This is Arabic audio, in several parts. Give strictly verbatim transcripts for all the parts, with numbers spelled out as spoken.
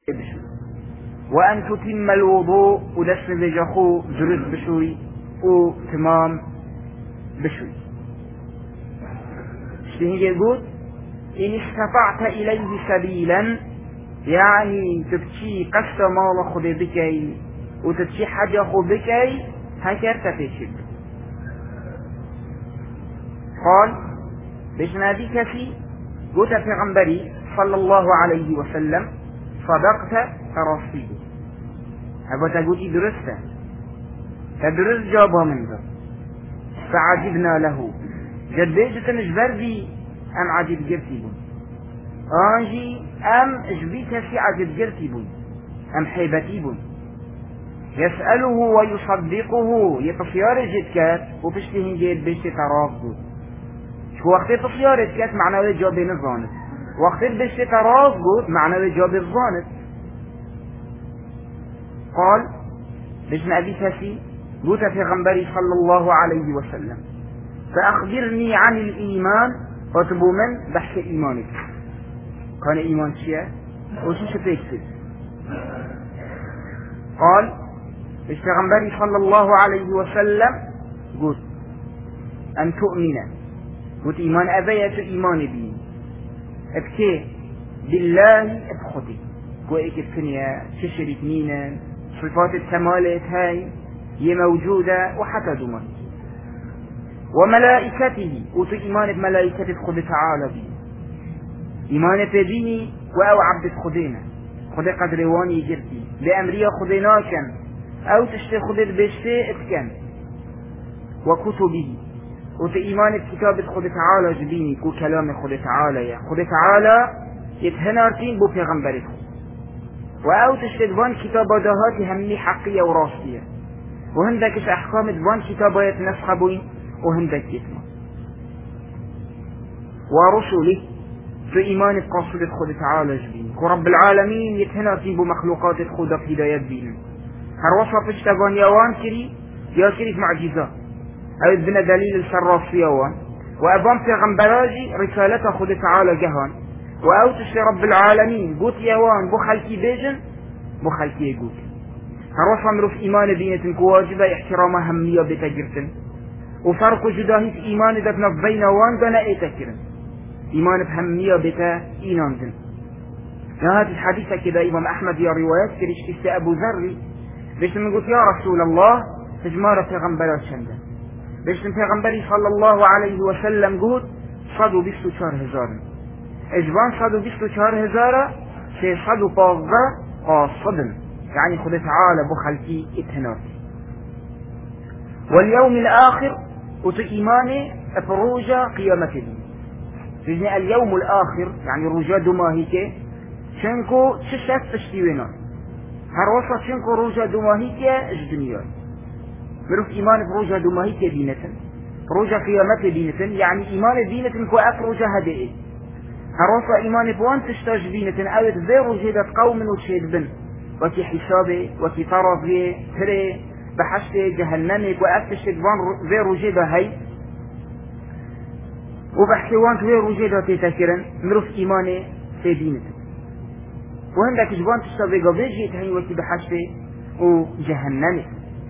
بشوي وأن تتم الوضوء ودست بجخو جرد بشوي وتمام بشوي. شتيه يقول إن استطعت إليه سبيلا يعني تبشي قصة مال خذ بكي وتبشي حاجة خذ بكي هكذا تفشل. قال بشنادي كفي قلت في غنبري صلى الله عليه وسلم صدقت ترصيه هبا تقولي درسته تدرس جابها من ذا فعجبنا له جديجة نجبر بي أم عجب جرتي بون آنجي أم اجبيت في عجب جرتي بون أم حيبتي بون يسأله ويصدقه يتصيار جدكات وبشتهن جيد بشت ترافضه شو وقت تصيار جدكات معنى جاب نظانت وقت بشت ترافضه معنى جاب الظانت. قال بشن أبي كسي قلت في غنبري صلى الله عليه وسلم فأخبرني عن الإيمان وتبو من بحث إيمانك كان إيمان شيء وشو شتكسد. قال الشيخ صلى الله عليه وسلم قلت أن تؤمن قلت إيمان أبيت إيمان بي ابكي بالله ابخطي قوئك الدنيا تشرك مينا صفات الكمالات هاي هي موجودة وحتى دمت وملائكته قلت إيمان بملائكة خد تعالى بي إيمان بديني وأو عبد خدينا خد قدر واني جرتي بأمرية خديناكا أو تشتي خد بشتي اتكن وكتبه قلت إيمان بكتاب خد تعالى جبيني كو كلام خد تعالى يا خد تعالى يتهنارتين بو پیغمبركم وأو تشتي دوان كتاب دهاتي همي حقية وراسية وهندكش أحكام دوان كتابات نسخ بوين وهندك يتما ورسله في إيمان بقصد خد تعالى جبين ورب العالمين يتهنارتين بو مخلوقات خد في هدايات بين هر وصف اشتغان يوان كري يا كري معجزة أو بنا دليل السراس في يوان وأبان في غنبراجي رسالة خد تعالى جهان وأو تشتي رب العالمين قوت يوان بو خلقي بيجن بو خلقي يقوت هر وصف مروف إيمان بينة كواجبة احترامها همية بتجرتن وفرق جداهيت إيمان دفنا بين وان دنا ايتكرن إيمان بهمية بتا إيناندن. هذه الحديثة كده إمام أحمد يا روايات كريش كسي أبو ذري بيش نقول يا رسول الله تجمارة في غنبرات شمدا بيش في غنبري صلى الله عليه وسلم قول صدو بيستو شهر هزار اجبان صدو بيستو شهر هزار شي صدو باغة قاصدا يعني خد تعالى بخلتي اتهناتي واليوم الآخر وت إيماني بروجة قيامة دي بجناء اليوم الآخر يعني رجاء دماهيك شنكو تشتت تشتيونا هر وصف شنكو رجاء دماهيك الدنيا مروف إيمان بروجة دماهيك دينة رجاء قيامة دينة يعني إيمان دينة كو أفرجة هدئ هر وصف إيمان بوان تشتاج دينة أو تذير رجاء قوم وتشيد بن وكي حسابي وكي طرفي تري بحشت جهنمك وأفتشت بان غير وجيدة هاي وبحكيوان غير وجيدة تتكرن مروف إيماني في دينك وهندك جبان تشتبه قبيجي تهي وكي بحشت وجهنمك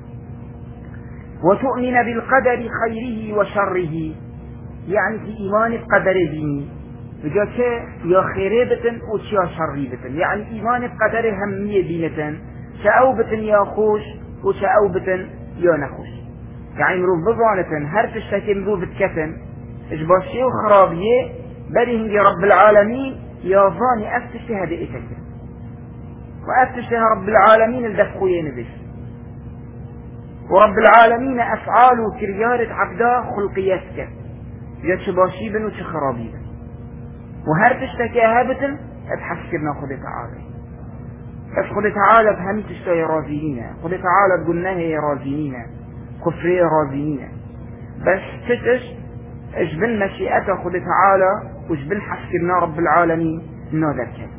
وتؤمن بالقدر خيره وشره يعني في إيمان بقدر ديني بجا يا خيريبة وشيا شريبة يعني إيمان بقدر همية دينة شاوبة يا خوش وشاوبة يا نخوش يعني مروف بضانة هر تشتكي مروف بتكتن اجباشي وخرابيه بريهم رب العالمين يا ظاني افتشي هدئتك وافتشيها رب العالمين الدفقوين بس ورب العالمين افعال وكريارة عبدا خلقيتك يا تشباشي بن وتشخرابي بن وهر تشتكي هابتن ابحثكرنا خذ تعالى بس خذ تعالى بهم تشتكي رازيين خذ تعالى بقلناه رازيين كفرية رازيين بس تتش اجبن مشيئته خذ تعالى واجبن حسكرنا رب العالمين انه ذكر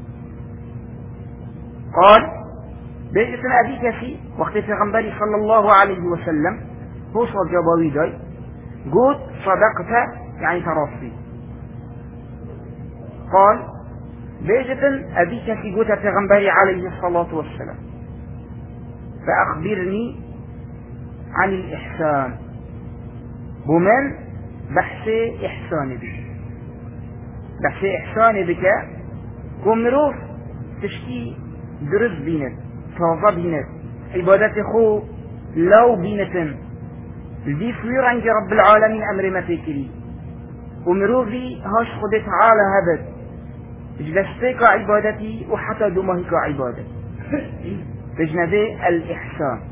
قال بيجتنا أبيك في وقت في غنبري صلى الله عليه وسلم هو صد جباوي داي قلت صدقت يعني تراصي قال بيجتن أبي كفي قوتا تغنبري عليه الصلاة والسلام فأخبرني عن الإحسان بمن بحثي إحسان بك بحثي إحسان بك كمروف تشكي درز بينت توضى بينت عبادة خو لو بينتن الدي فير عند رب العالمين أمر ما فكري ومروفي هاش خدت على هبت جلستيك عبادتي وحتى دمهك عبادتي تجنبي الإحسان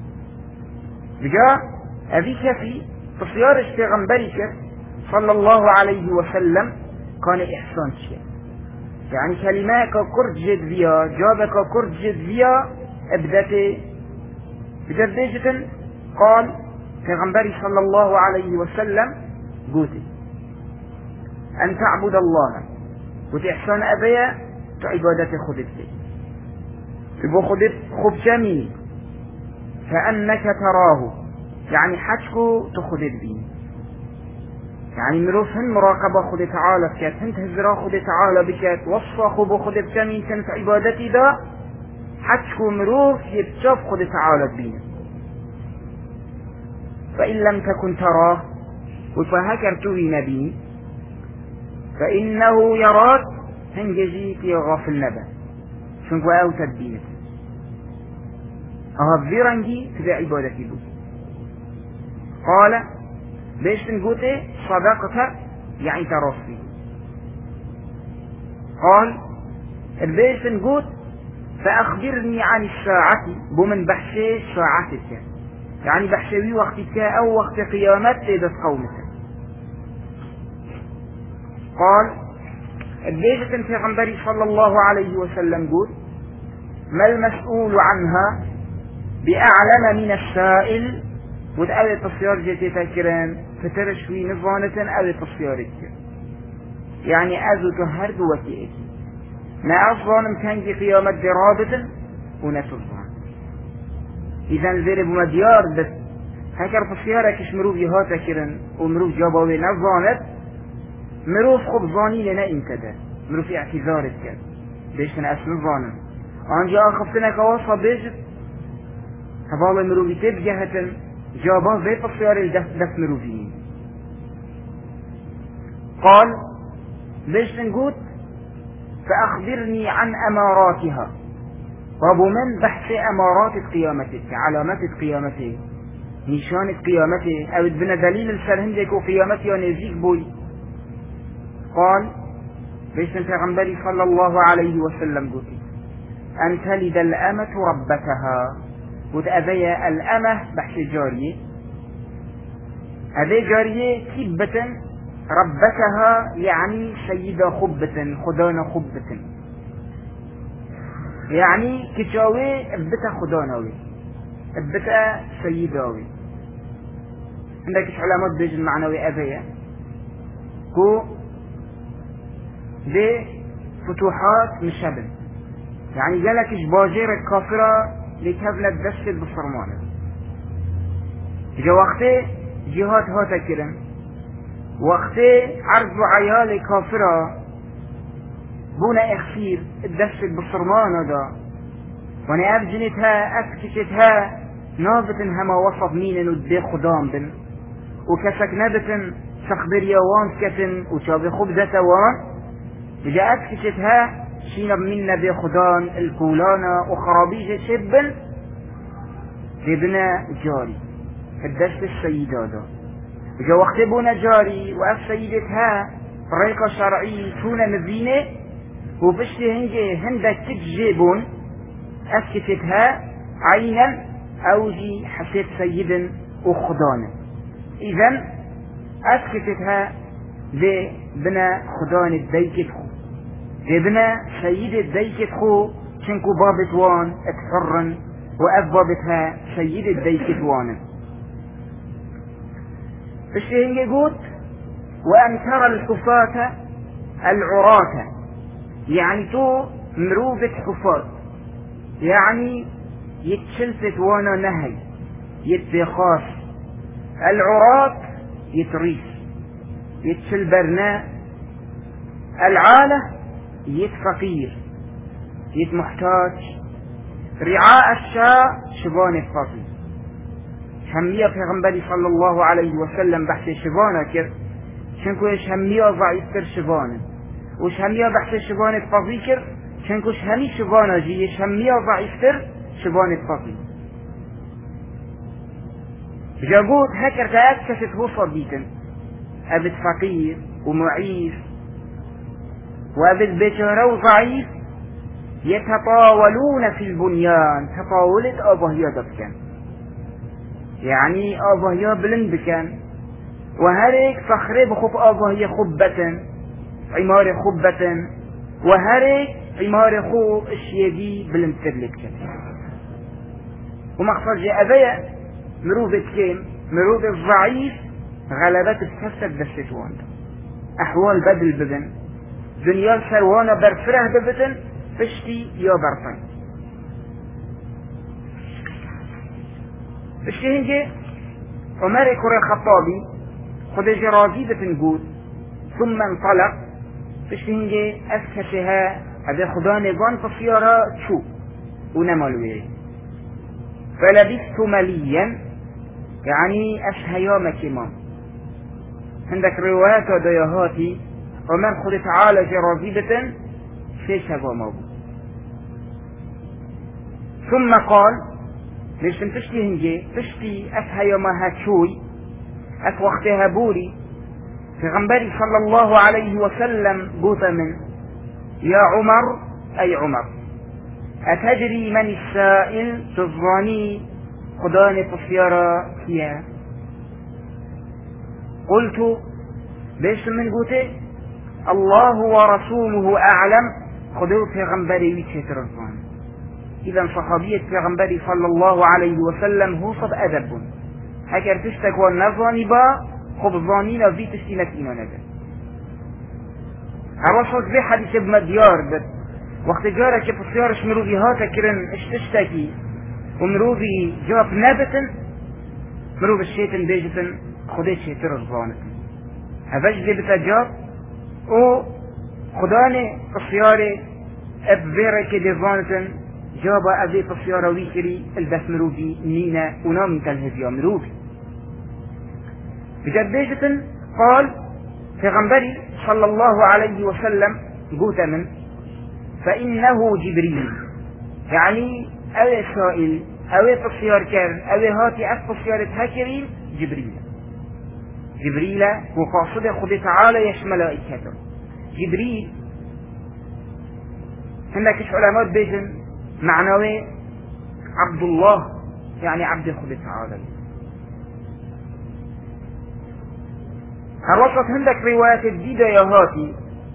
بجاء أبي كفي تصيار اشتغنبريك صلى الله عليه وسلم كان إحسان شيء يعني كلمات كرد جد فيها جابك كرد جد فيها ابدت بجدجة قال پیغمبری صلى الله عليه وسلم قوتي أن تعبد الله وتحسن أبيا تعبادة خدت تبو خدت خب جميل كأنك تراه يعني حجكو تخدت بيه يعني مروفن مراقبة خد تعالى بكات هنت هزرا خد تعالى بكات وصفا خبو خد بكامين كانت عبادتي دا حجكو مروف يتشاف خد تعالى بيه فإن لم تكن تراه وفهكرتوه نبي فإنه يراك هنجزيك يغافل نبا شنكو أو تدبينك أهبرنجي تبع عبادتي بو قال ليش نقول صدقك يعني ترصي قال ليش نقول فأخبرني عن الساعة بمن بحشي ساعتك يعني بحشوي وقتك أو وقت قيامت لدى قومك قال ليش في غنبري صلى الله عليه وسلم قول ما المسؤول عنها بأعلم من السائل وتأوي تصيار جيتي تاكران فترشوي نظانة أوي تصيارك يعني أزو تهرد وكيئك ما أصلا كان في قيامة درابة ونسلطان إذا الزير بمديار بس هكر تصيارك مروف يهاتا كرن ومروف جابوي نظانت مروف خبزاني لنا انتدى مروف اعتذارك كان بيش أنا أسن ظانا أنجا أخفتنا كواصة بيجت هبالي مروفي تبجهة جابان زي تصيار الدف دف مروفيين قال ليش نقول فأخبرني عن أماراتها طب من بحث أمارات قيامتك علامات قيامته نشان قيامته أو بنا دليل السرهندك وقيامته ونزيك بوي قال ليش انت غنبري صلى الله عليه وسلم قلت أن تلد الأمة ربتها وتأذي الأمة بحث جارية هذه جارية كبة ربتها يعني سيدة خبة خدانة خبة يعني كتاوي ابتا خدانوي ابتا سيداوي عندك علامات بيج المعنوي أبيا كو دي فتوحات مشابه يعني جالك باجير الكافرة لتهبلت دست بصرمانة جا وقتي جهات هاتا كرن وقتي عرض عيال كافرة بونا اخسير الدست بصرمانة دا وانا ابجنتها اكتشتها نابتن هما وصف مين ودي خدام بن وكسك نبتن سخبر يوان كتن وشاب خبزة وان جا اكتشتها شينب منا بخدان الكولانا وخرابيج شبن لبنا جاري الدست السيدة دا جا وقت بونا جاري واف سيدتها طريقة شرعي تونا مبينة وبشتي هنجي هندك تجيبون أسكتتها عينا أوجي حسيت سيدا وخدانا إذن أسكتتها لبنا خدان الديكت خو لبنا سيد الديكت خو شنكو بابت وان اتحرن وأبابتها سيد الديكت وانا بشتي هنجي قوت وأن ترى الحفاة العراة يعني تو مروبة حفاة يعني يتشلفت وانا نهي يتبخاش العراة يتريس يتشل برناء العالة يت فقير يت محتاج رعاء الشاء شبان الفضل همية پیغمبری صلی الله علیه و سلم بحث شبانه کرد چنکوش همية ضعيف تر شبانه وش همية بحث شبان الفضل کرد چنکوش همي شبانه جيش همية ضعيف تر شبان الفضل جاقود هكر تأكست وصل بيتن أبد فقير ومعيف وأبد بشر وضعيف يتطاولون في البنيان تطاولة أبهيا دبكن يعني أبهيا بلند بكن وهريك صخري بخف أبهيا خبة عمار خبة وهريك عمار خو الشيدي بلند تبلكتن ومقصد جاء أبيا مروبة كيم مروبة الضعيف غلبات الفسد بالستوان أحوال بدل ببن دنيا سروانة برفره ببتن فشتي يا برفن فشتي هنجي عمر كرة الخطابي خد جرازي بتنقود ثم انطلق فشتي هنجي أسكتها هذا خدا نظام فصيارة شو ونمالوه فلبثت مليا يعني أشهيام كمام عندك روايات ودياهاتي ومن خد تعالى جرازيبة في شبا موضوع ثم قال ليش تشتي هنجي تشتي أشهيام هاتشوي أس وقتها بوري في غنبري صلى الله عليه وسلم قوتا من يا عمر أي عمر أتدري من السائل تظني خداني تصيارة فيها قلت ليش من قوتي الله ورسوله أعلم خدو في غنبري ويتشتر الظن إذا صحابية في غنبري صلى الله عليه وسلم هو صد أدب هكذا تشتكوا النظاني با خب الظانين في تشتينك إنا نجد الرسول في حديث ابن ديار بد وقت جارة كيف السيارة مروبي هاتا كرن اشتشتكي ومروبي جاب نابتن مروب الشيطن بيجتن خديت شيطر الظانتن هفجدي بتجاب و خداني السيارة ابفيرا كده ظانتن جابا أبي السيارة ويكري البس مروبي نينا ونام كالهديا مروبي بجد بيجتن قال في غنبري صلى الله عليه وسلم قوت من فإنه جبريل يعني أو سائل أو تصيار كان أو هاتي أسف صيارة هكرين جبريل جبريل وقاصد خد تعالى يشمل ملائكته جبريل هناك علماء بيجن معنوي عبد الله يعني عبد خد تعالى هالوسط عندك روايات جديدة يا هاتي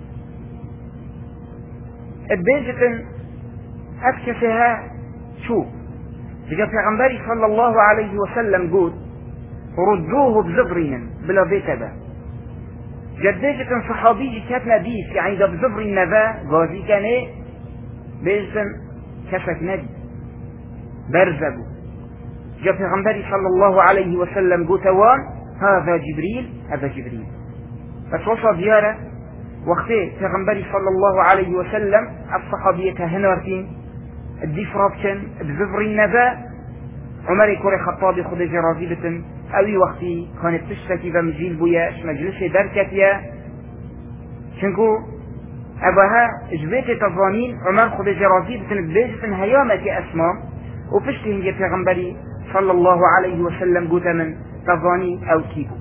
البيجتن أكشفها شو جاء في غنبري صلى الله عليه وسلم قول ردوه بزبرين بلا بيتبا جديجة صحابي كانت نبيس يعني ده بزبر النبا غازي كان ايه بيجتن كشك نبي برزبو جاء في غنبري صلى الله عليه وسلم قول توان هذا جبريل هذا جبريل بس وصل زيارة وقتي في غنبري صلى الله عليه وسلم الصحابية هنارتين الديف رابشن بزفر النباء عمر كوري خطابي خد جرازيبة اوي وقتي كانت تشتكي بمجيل بوياش مجلس دركتيا شنكو اباها جبيت تظانين عمر خد جرازيبة ببيجة هيامة اسماء وفشتي هنجي في غنبري صلى الله عليه وسلم قوتا من تظانين او كيبو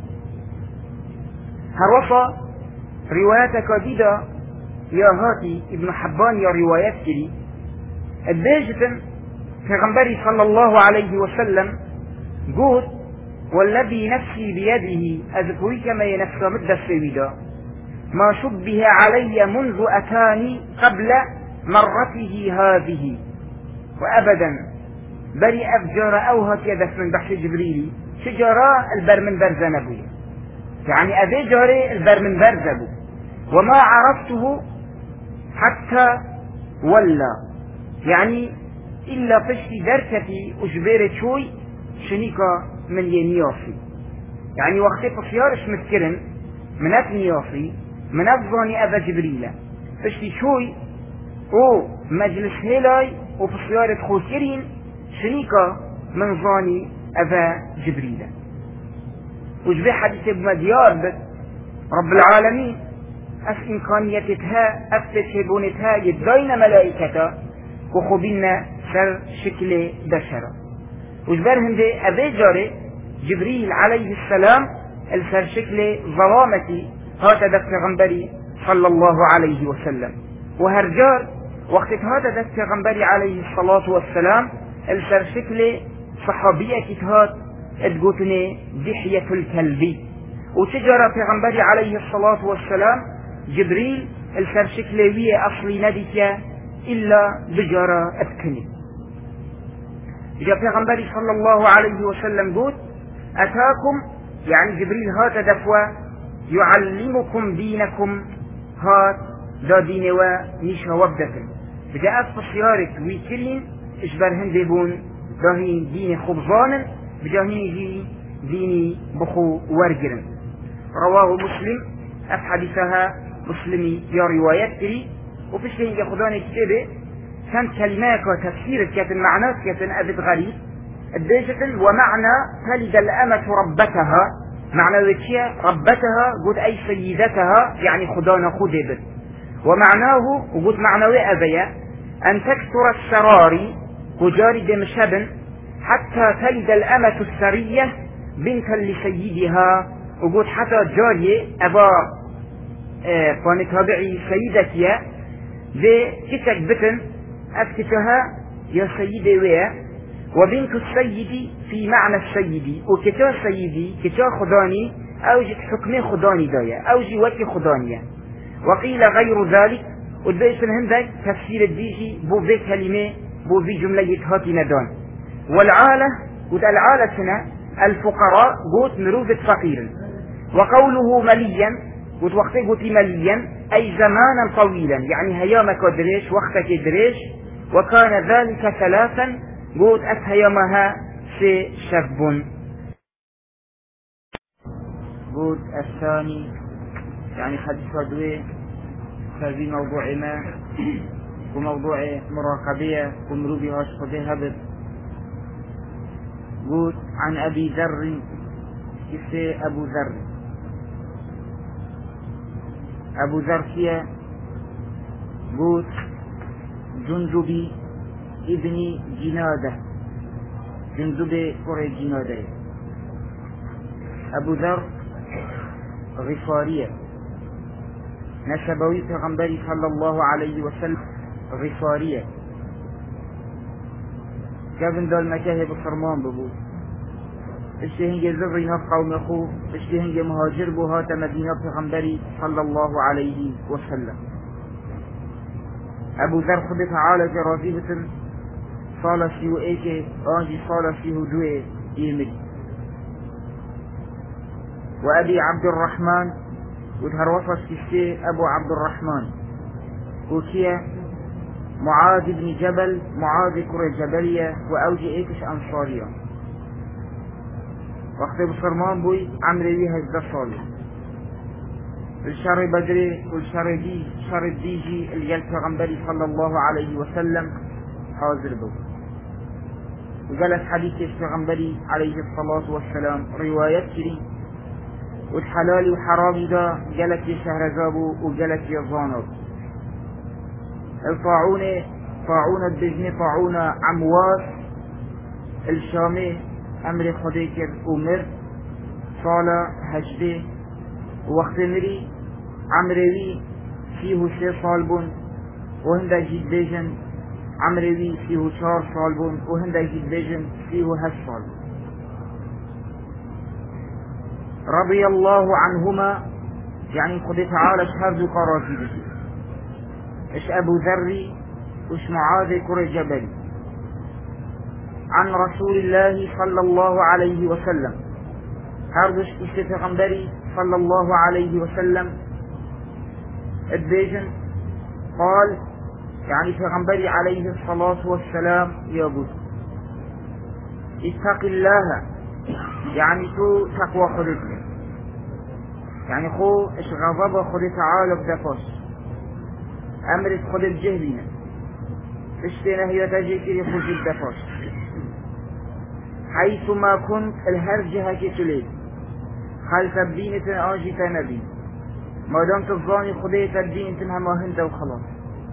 هروصة رواياتك ديدا يا هاتي ابن حبان يا روايات كلي البيجة في غنبري صلى الله عليه وسلم قول والذي نفسي بيده أذكري كما ينفس مد السويدا ما شبه علي منذ أتاني قبل مرته هذه وأبدا بري أفجار أوهت يدف من بحث جبريلي شجراء البر من برزنبوية يعني أبي جاري البر من برزبو وما عرفته حتى ولا يعني إلا فشتي دركتي أجبير شوي شنيكا من ينيافي يعني وقت فصيارش مذكرن من أتنيافي من أفضاني أبا جبريل اشتي شوي او مجلس هلاي وفي سيارة خوكرين شنيكا من ظاني أبا جبريل وجبه حديث بمديار بس رب العالمين أف إمكانيتها أف تشبونتها يدين ملائكة وخبين سر شكل بشرة وجبرهم دي أبي جاري جبريل عليه السلام السر شكل ظلامتي هذا دفت غنبري صلى الله عليه وسلم وهرجار وقت هذا دفت غنبري عليه الصلاة والسلام السر شكل صحابية كتهات ادقوتني دحية الكلبي وتجرى في غنبري عليه الصلاة والسلام جبريل السر شكل وية أصلي نديك إلا بجارة أبكني جاء في غنبري صلى الله عليه وسلم قلت أتاكم يعني جبريل هات دفوة يعلمكم دينكم هات دا دين ونشا وبدكم بجاء في سيارة ويكرين اشبرهن ديبون داهين دين خبزان بجاهين جي ديني بخو ورقرن رواه مسلم أفحدثها مسلمي يا روايات كري وفيش لين خداني كتابه كان كلمات وتفسير كانت المعنى كانت أبد غريب الدجة ومعنى تلد الأمة ربتها معنى ذكية ربتها قد أي سيدتها يعني خدانا خدبت ومعناه وقد معنوي أبيا أن تكثر السراري وجاري دمشبن حتى تلد الأمة السرية بنتا لسيدها وقد حتى جاري أبا اه فانتابعي سيدتي ذي كتك بتن أفتكها يا سيدي ويا وبنت السيد في معنى السيد وكتا سيدي كتا خداني أوجد حكمي خداني دايا أوجي وكي خدانيا وقيل غير ذلك ودبئس هندك تفسير الديجي بو في كلمة بو في جملة هاتي ندان والعالة ود العالة هنا الفقراء قوت مروفة فقير وقوله مليا ود وقته قوت مليا أي زمانا طويلا يعني هيامك دريش وقتك دريش وكان ذلك ثلاثا قوت أفهيمها في شاب قوت الثاني يعني حديث دوي في موضوع ما وموضوع مراقبية ومروبي هاش خده هبت قوت عن أبي ذر كيف أبو ذر أبو ذر فيها قوت جندبي ابن جنادة جندبي قرى جنادة أبو ذر غفارية نسبوي پیغمبری صلى الله عليه وسلم غفارية كابن دال مكاه بصرمان ببود اشتی هنگی زبری هف قوم خو اشتی هنگی مهاجر بو هات مدینه پیغمبری صلى الله عليه وسلم ابو ذر خود تعالى جرازی بتن صالة سيو ايكي آنجي صالة سيو دوه ايمري وابي عبد الرحمن وتهر وصف كشتي ابو عبد الرحمن وكيا معاذ بن جبل معاذ كرة جبلية واوجي ايكش انصارية وقت بصرمان بوي عمري هزدا صالح الشر بدري والشر دي شر الديجي اللي قال پیغمبري صلى الله عليه وسلم حاضر بو وقالت حديث پیغمبري عليه الصلاة والسلام روايات كري والحلال وحرام دا قالت يا شهرزابو وقالت يا زانب الطاعون طاعون الدجن طاعون عمواس الشامي امر خديكر امر صالة هجده ووقت مري عمروي فيه سي صالبون وهندا جيد بيجن عمروي فيه شار صالبون وهندا جيد بيجن فيه هش صالبون رضي الله عنهما يعني قد تعالى شهر قراتي به اش ابو ذري وش معاذ كر جبل عن رسول الله صلى الله عليه وسلم هردش استغنبري صلى الله عليه وسلم البيجن قال يعني پیغمبري عليه الصلاة والسلام يقول اتق الله يعني تو تقوى خدتك يعني خو اش غضب خد تعالى بدفاش أمرت خد الجهبينة اشتينا هي تجيكي خوش الدفاش حيثما كنت الهرجة هكي تليد خلف بينة آجي تنبي ما دام تظاني خديت الدين تنها ما هنت وخلاص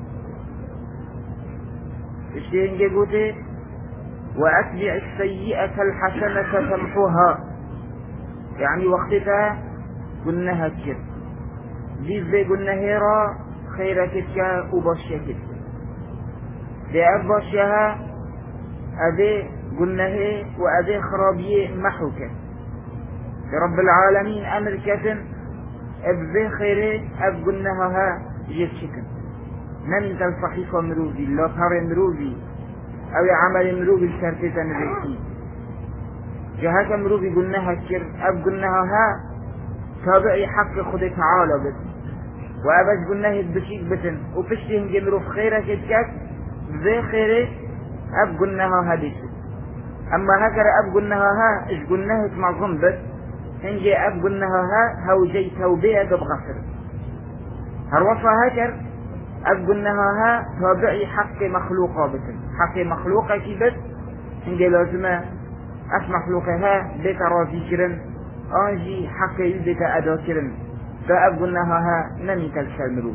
اشتين قوتي وأتبع السيئة الحسنة تمحوها يعني وقتها قلنا هكذا ديز دي قلنا هيرا خيرا كتك وباشيا كتك دي أباشيها أدي قلنا هي وأدي خرابية محوكة رب العالمين أمر كتن أبذي خيري أب قلناها ها جيت شكن من الصحيفة مروفي لا طار مروفي أو عمل مروفي الشرطة نبكي جهاك مروفي قلناها كر أب قلناها ها تابعي حق خد تعالى بس وأبش قلناه بشيك بتن وفشتهم جمرو في خيرك كتكك بذي خيري أب قلناها هديش أما هكذا أب قلناها ها إش قلناه معظم بس هنجي أب قلناها ها هو جي توبية بغفر هروصا هكذا أب قلناها ها تابعي حق مخلوقة بتن حق مخلوقة كي بس هنجي لازمة أش مخلوقها بيت راضي كرن آنجي حق يلبك أدا كرن فأب قلناها ها نمي تلشال مروف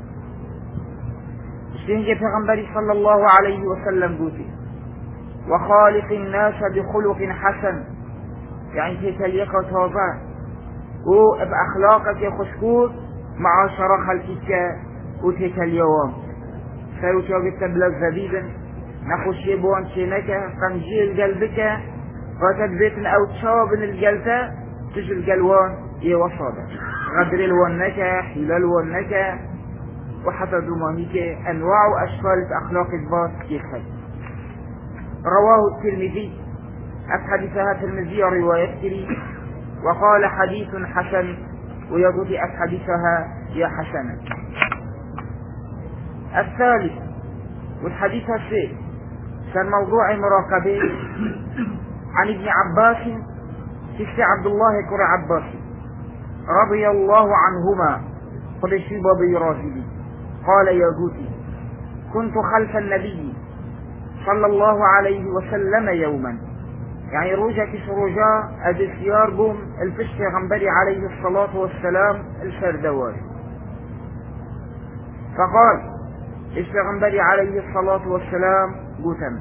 اشتهنجي پیغمبري صلى الله عليه وسلم قوتي وخالق الناس بخلق حسن يعني تتليق توضع وبأخلاقك خشكوت مع شرخ الكتك وتتليوام سيوتوغ التبلغ زبيبا نخشي بوان شينك قنجيل قلبك فتدبتن أو تشابن القلتا تجي القلوان يوصادا غدر الونك حلال الونك وحتى دمانيك أنواع وأشكال أخلاق الباس كيخل رواه الترمذي أحاديثها الترمذي رواية كري وقال حديث حسن ويقول أحاديثها يا حسنة. الثالث والحديث الثالث كان موضوع مراقبة عن ابن عباس سيدي عبد الله كر عباس رضي الله عنهما قد شيب برازلي قال يا جوتي كنت خلف النبي صلى الله عليه وسلم يوما يعني روجة كسروجا أدي سيار بوم الفشت غنبري عليه الصلاة والسلام الفردوار فقال الفشت عليه الصلاة والسلام قوتم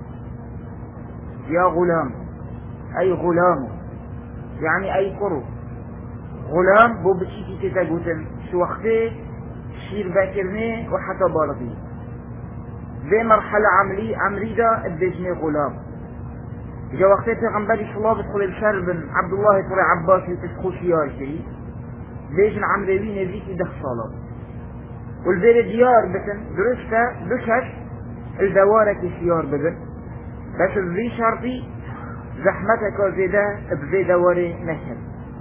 يا غلام أي غلام يعني أي قرو غلام بو بشيكي تتا قوتم شو وقته شير باكرني وحتى بالغي ذي مرحلة عملي عمريدة الدجني غلام جا وقته پیغمبری صلی الله بدخل الشر بن عبد الله كر عباس يتسخو شيار شري ديجن عمروي نزيك ده صلاة والبير ديار بتن درسته بشش الدوارك شيار بدن بس ذي شرطي زحمتك زيدا بذي دواري نشر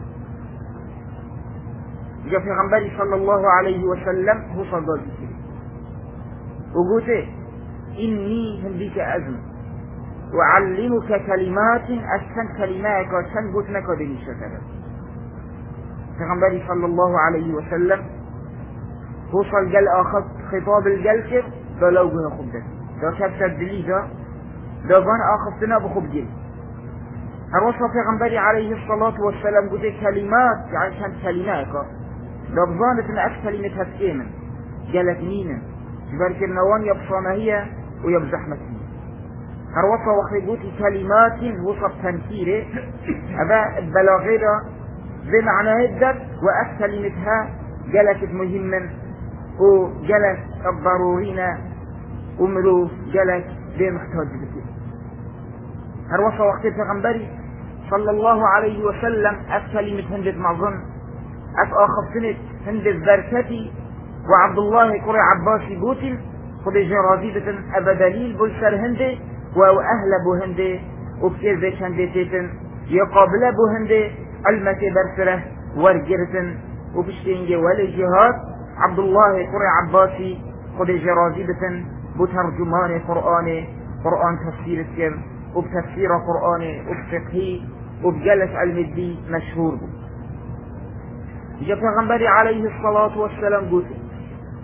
جا پیغمبری صلى الله عليه وسلم هو صدق وقوته إني هنديك أزم وعلمك كلمات أشن كلمات وشن قوتنك دني شكرا پیغمبری صلى الله عليه وسلم توصل جل آخذ خطاب الجلسة بلو جه خبدت دا شبت الدليجة دا بان آخذتنا بخب جل هروصل پیغمبری عليه الصلاة والسلام قوت كلمات يعني شن كلمات دا بظانت ان اش كلمة هسكينا جلت مينا جبارك النوان يبصانا هي ويبزحمتني هروصة وخيقوتي كلمات وصف تنكيري أبا البلاغيرة زي معنى هدد وأس كلمتها جلست مهما وجلس الضرورين ومروف جلس زي محتاج بكي هروصة وقت الفغنبري صلى الله عليه وسلم أس كلمة هندد معظم أس آخر سنة هندد ذركتي وعبد الله كري عباسي قوتل خد جرازيدة أبا دليل بلسر هندي وأهل بوهندي وبكير ذي شنديتين يقابل بوهندي المتي برسره ورجرتن وبشتينجي والجهاد عبد الله قرى عباسي خد جرازيبة بترجمان قرآني قرآن تفسير السر وبتفسير قرآني وبفقهي وبجلس المدي مشهور بو جاء پیغمبر عليه الصلاة والسلام قلت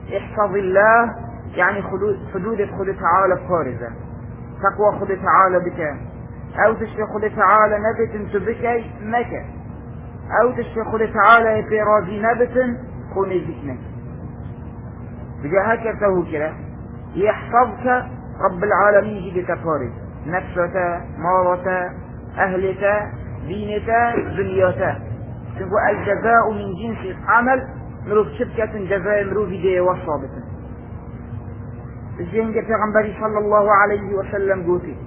احفظ الله يعني حدود خد تعالى بفارزة، تقوى خد تعالى بك، أو تشفي خد تعالى نبت انت بكي مكة، أو تشفي خد تعالى في راضي نبت خوني ذكنك. بقى هكذا كده يحفظك رب العالمين جدك فارز نفسك مالك أهلك دينك دنياك. تقول الجزاء من جنس عمل مروف شبكة جزاء مروف دي وصابة. الجنة في غنبري صلى الله عليه وسلم قوتي